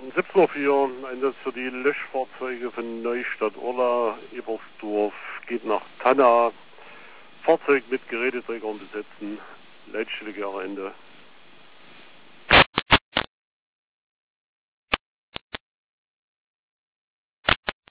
17:04 Einsatz für die Löschfahrzeuge von Neustadt-Orla, Ebersdorf, geht nach Tanna. Fahrzeug mit Geräteträgern besetzen. Leitstelle Gera Ende.